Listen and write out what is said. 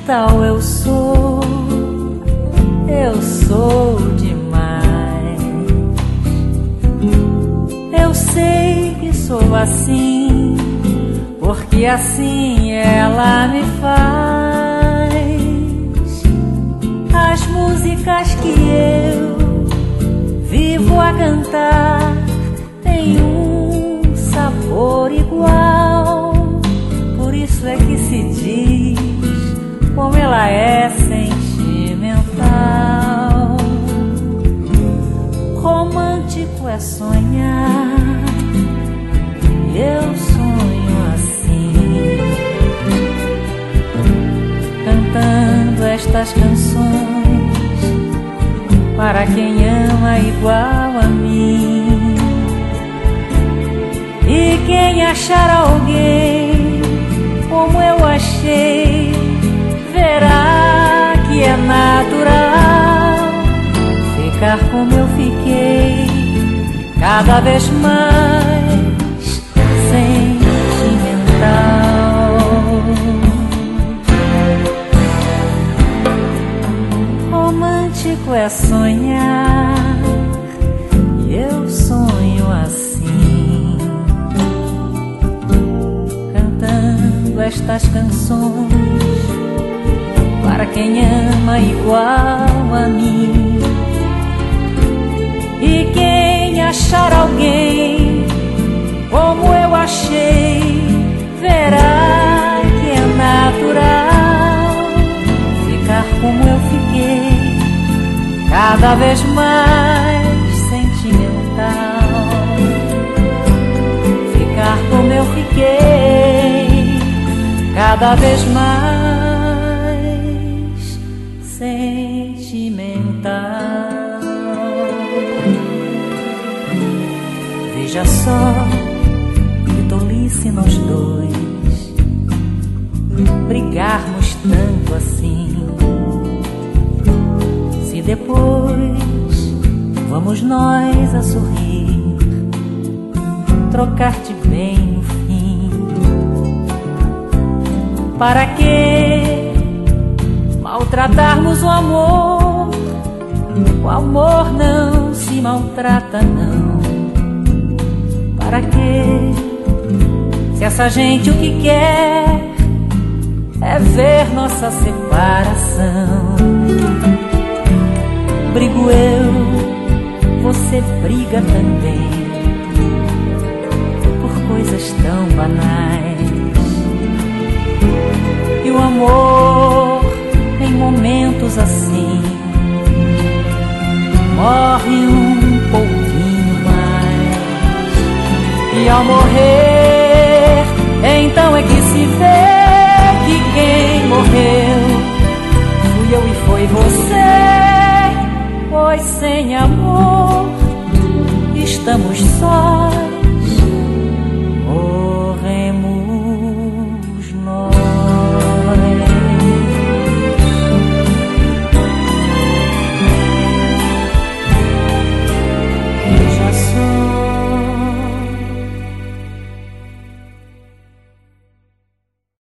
tal eu sou demais. Eu sei que sou assim, porque assim ela me faz. As músicas que eu vivo a cantar têm um sabor igual. Por isso é que se diz como ela é sentimental. Romântico é sonhar, eu sonho assim, cantando estas canções para quem ama igual a mim. E quem achar alguém como eu achei, verá que é natural ficar como eu fiquei, cada vez mais sentimental. Romântico é sonhar, e eu sonho assim, cantando estas canções para quem ama igual a mim. E quem achar alguém como eu achei, verá que é natural ficar como eu fiquei, cada vez mais sentimental. Ficar como eu fiquei, cada vez mais sentimental. Veja só que tolice nós dois brigarmos tanto assim. Se depois vamos nós a sorrir, trocar de bem no fim. Para que maltratarmos o amor? O amor não se maltrata, não. Para quê? Se essa gente o que quer é ver nossa separação. Brigo eu, você briga também, por coisas tão banais. E o amor, em momentos assim, morre um pouquinho mais. E ao morrer, então é que se vê que quem morreu fui eu e foi você. Pois sem amor estamos sós,